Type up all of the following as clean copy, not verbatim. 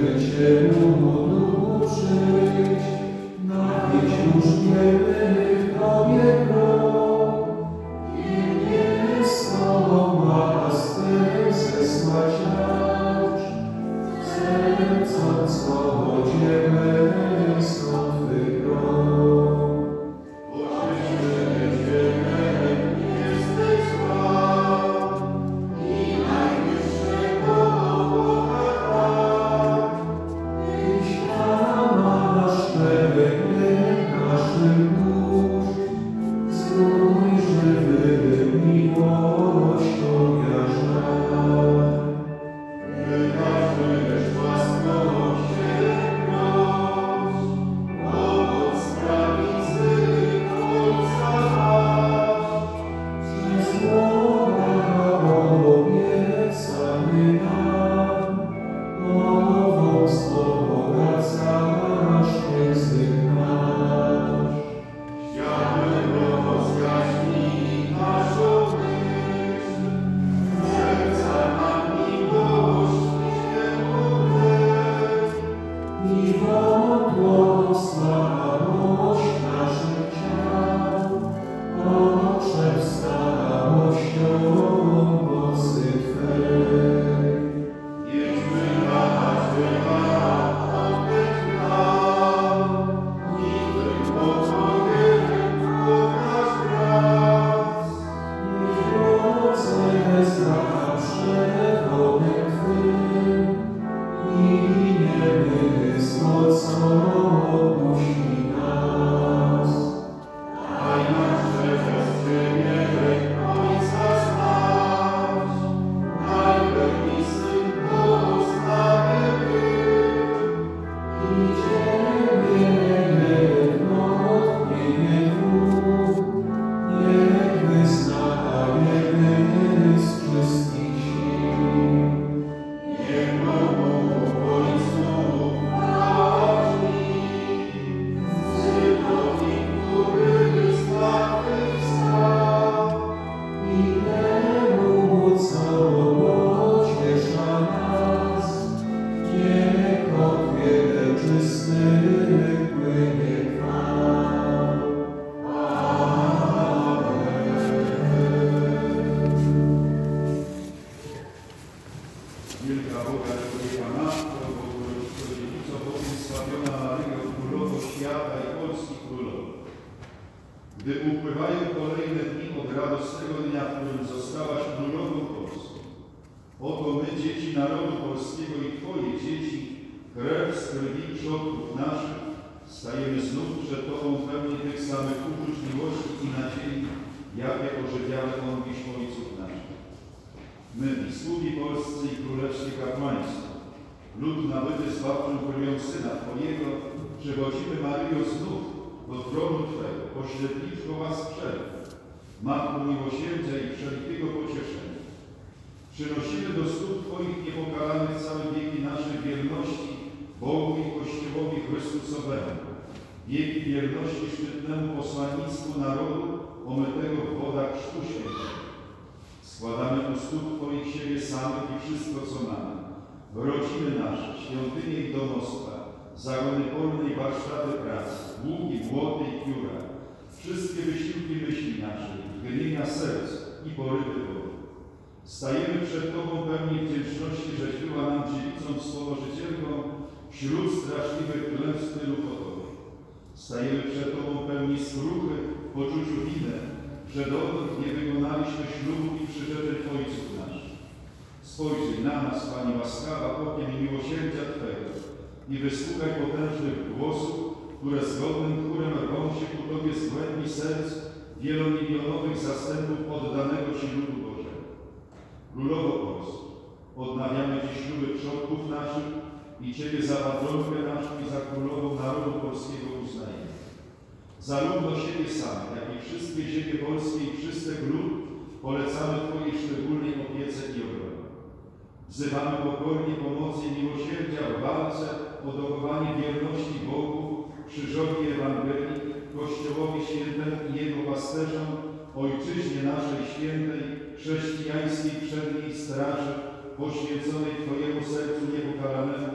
poświęconej Twojemu sercu niepokalanemu i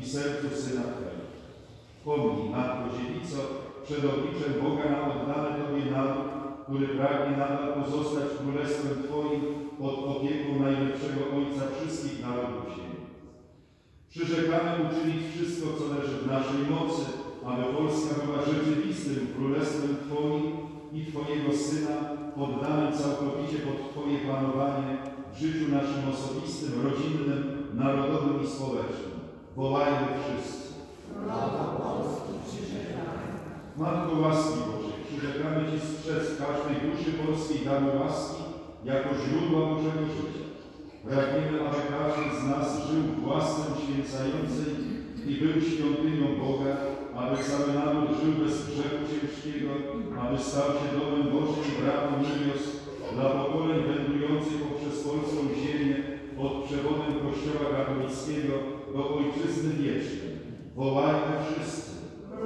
i sercu Syna Twego. Pomnij, Matko Dziewico, przed obliczem Boga na oddany Tobie naród, który pragnie nadal pozostać królestwem Twoim pod opieką najlepszego Ojca wszystkich narodów ziemi. Przyrzekamy uczynić wszystko, co leży w naszej mocy, aby Polska była rzeczywistym królestwem Twoim i Twojego Syna, poddanym całkowicie pod Twoje panowanie w życiu naszym osobistym, rodzinnym, narodowym i społecznym. Wołajmy wszyscy. Matko łaski Bożej, przyrzekamy Ci strzec każdej duszy polskiej daru łaski jako źródła Bożego życia. Pragniemy, aby każdy z nas żył w łasce uświęcającej i był świątynią Boga, aby cały naród żył bez grzechu ciężkiego, aby stał się domem Bożym i bramą niebios dla pokoleń wędrujących poprzez polską ziemię pod przewodem Kościoła katolickiego do Ojczyzny wiecznej. Wołajmy wszyscy.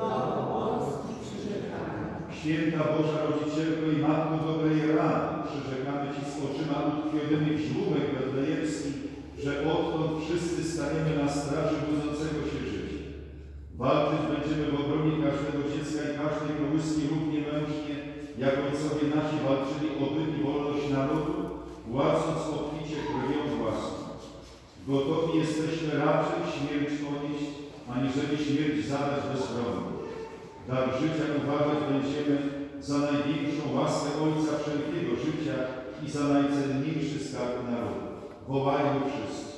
Święta Boża Rodzicielko i Matko dobrej rady, przyrzekamy Ci z oczyma utkwionymi w żłóbek betlejemskich, że odtąd wszyscy staniemy na straży budzącego się życia. Walczyć będziemy w obronie każdego dziecka i każdej kołyski równie mężnie, jak ojcowie nasi walczyli o byt i wolność narodu, płacąc obficie krwią własną. Gotowi jesteśmy raczej śmierć ponieść, aniżeli śmierć zadać bezbronną. Dar życia uważać będziemy za największą łaskę Ojca wszelkiego życia i za najcenniejszy skarb narodu. Wołajmy wszyscy.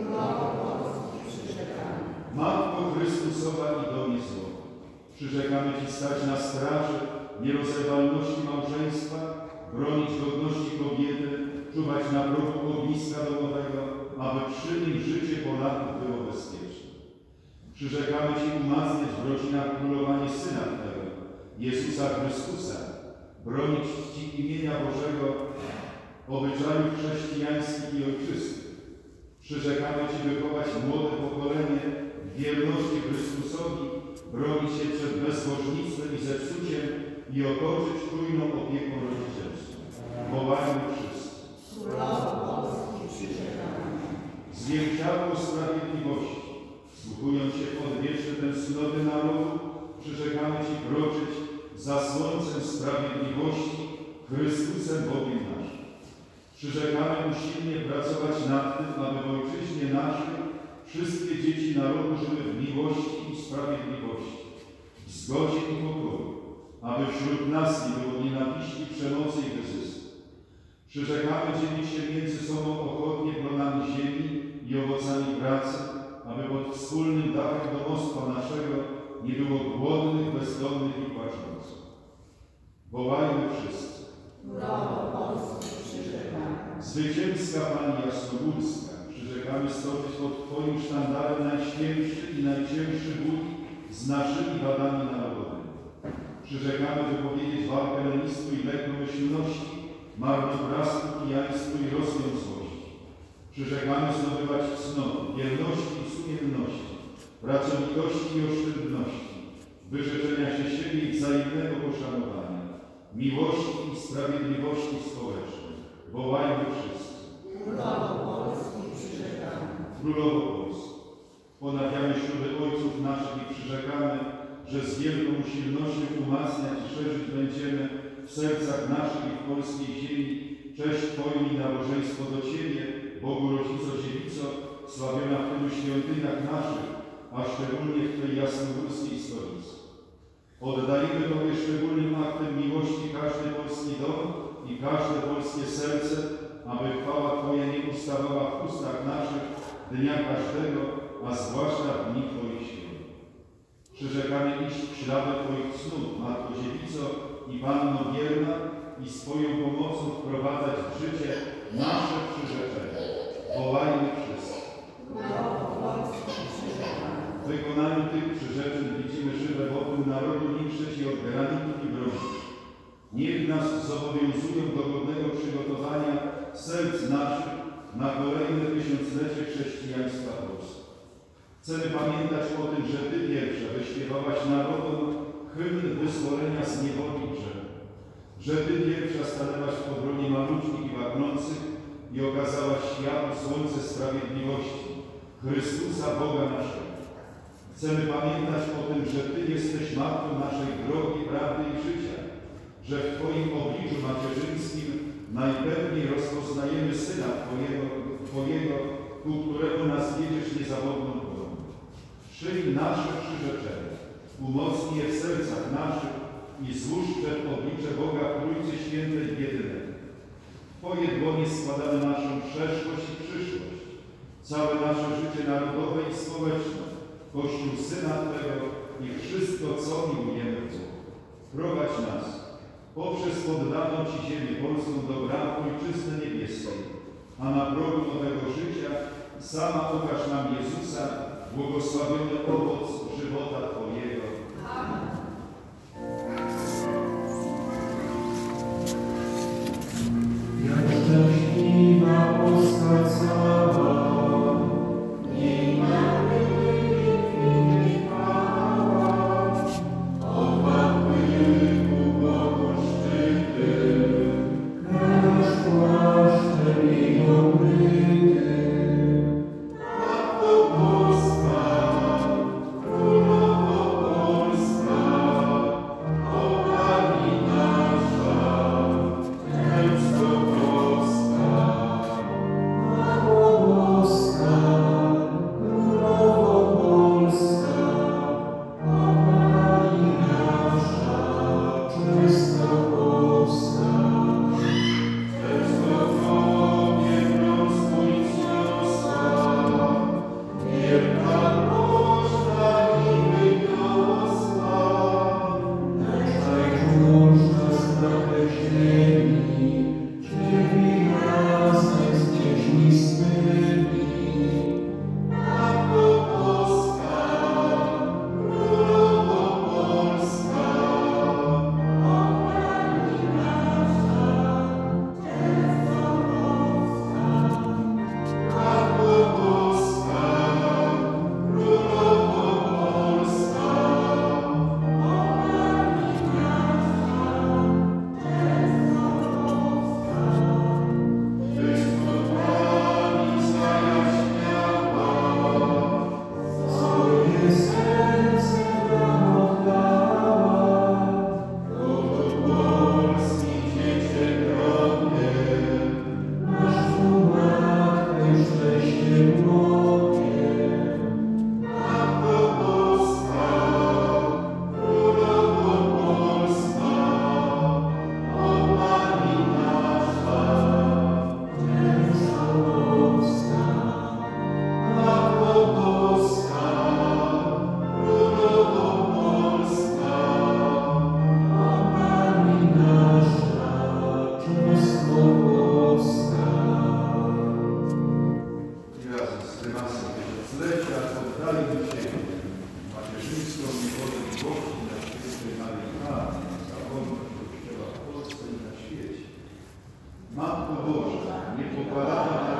Matko Chrystusowa i Domie Złoty, przyrzekamy Ci stać na straży nierozerwalności małżeństwa, bronić godności kobiety, czuwać na progu ogniska domowego, aby przy nim życie Polaków było bezpieczne. Przyrzekamy Ci umacniać w rodzinach królowanie Syna Twego, Jezusa Chrystusa, bronić Ci imienia Bożego, obyczajów chrześcijańskich i ojczystych. Przyrzekamy Ci wychować młode pokolenie w wierności Chrystusowi, bronić się przed bezbożnictwem i zepsuciem i otoczyć czujną opieką rodzicielską. Wołajmy wszyscy. Zwierciadło sprawiedliwości, wsłuchując się w odwieczne tęsknoty narodu, przyrzekamy Ci kroczyć za słońcem sprawiedliwości, Chrystusem Bogiem naszym. Przyrzekamy usilnie pracować nad tym, aby w ojczyźnie naszej wszystkie dzieci narodu żyły w miłości i sprawiedliwości, w zgodzie i pokoju, aby wśród nas nie było nienawiści, przemocy i wyzysku. Przyrzekamy dzielić się między sobą ochotnie plonami ziemi i owocami pracy, aby pod wspólnym dachem domostwa naszego nie było głodnych, bezdomnych i płaczących. Wołajmy wszyscy. Zwycięska Pani Jasnogórska, przyrzekamy stoczyć pod Twoim sztandarem najświętszy i najcięższy bój z naszymi wadami narodowymi. Przyrzekamy wypowiedzieć walkę lenistwu i lekkomyślności, marnotrawstwu, pijaństwu i rozwiązłości. Przyrzekamy zdobywać cnoty, wierności i sumienności, pracowitości i oszczędności, wyrzeczenia się siebie i wzajemnego poszanowania, miłości i sprawiedliwości społecznej. Wołajmy wszyscy. Królowo Polski, ponawiamy śluby ojców naszych i przyrzekamy, że z wielką usilnością umacniać i szerzyć będziemy w sercach naszych i w polskiej ziemi cześć Twoją i nabożeństwo do Ciebie, Bogu Rodzico Dziewico, sławiona w tylu świątyniach naszych, a szczególnie w Twej jasnogórskiej stolicy. Oddajemy Tobie szczególnym aktem miłości każdy polski dom i każde polskie serce, aby chwała Twoja nie ustawała w ustach naszych dnia każdego, a zwłaszcza w dni Twoich święt. Przyrzekamy iść w ślady Twoich cnót, Matko Dziewico i Panno wierna, i swoją pomocą wprowadzać w życie nasze przyrzeczenia. Wołajmy wszyscy. W wykonaniu tych przyrzeczeń widzimy żywe wotum narodu niszczeć i od granitów i broni. Niech nas zobowiązują do godnego przygotowania serc naszych na kolejne tysiąclecie chrześcijaństwa Polski. Chcemy pamiętać o tym, że Ty pierwsza wyśpiewałaś narodom hymn wyzwolenia z niewoli i grzechu. Że Ty pierwsza stanęłaś w obronie maluczkich i łaknących i okazałaś światu słońce sprawiedliwości, Chrystusa Boga naszego. Chcemy pamiętać o tym, że Ty jesteś matką naszej drogi, prawdy i życia, że w Twoim obliczu macierzyńskim najpewniej rozpoznajemy Syna Twojego, ku któremu nas wiedziesz niezawodną drogą. Przyjmij nasze przyrzeczenia, umocnij je w sercach naszych i złóż przed oblicze Boga Trójcy Świętej w jedynego. W Twoje dłonie składamy naszą przeszłość i przyszłość, całe nasze życie narodowe i społeczne, Kościół Syna Twego i wszystko, co miłujemy w Bogu. Prowadź nas poprzez poddaną Ci ziemię polską do bram Ojczyzny Niebieskiej, a na progu nowego życia sama pokaż nam Jezusa, błogosławiony owoc żywota Twojego. Amen. Jak szczęśliwa postać cała, nie mamy innych chwała, opadły ku Bogu szczyty, nasz płaszczem jej obryty. Matko Boska, Królowo Polska, o Pani nasza, Często Boska, Matko Boska, Królowo Polska, o Pani nasza, Często Boska. Często Tobie rozbój zniosła, wielka można i wyniosła, lecz najdłuższa strachę ziemi, Ciebie razem z dziećmi swymi. Matko Boska, Królowo Polska, o Pani nasza, Często Boska. Matko Boska, Królowo Polska, o Pani nasza, Tyś Pani zajaśniała, swoje serce nam oddała, to do Polski dziecię drobnie, masz tu matkę szczęście młodzie. Matko Boska, Królowo Polska, o Pani nasza, Często Boska. Matko Boska, Królowo Polska, o Pani nasza, Często Boska. Razem z prymasem tysiąclecia poddajmy się macierzyńską miłość Bogu na świętej Maryi Panny, za wolność Kościoła w Polsce i na świecie. Matko Boża, niepopalana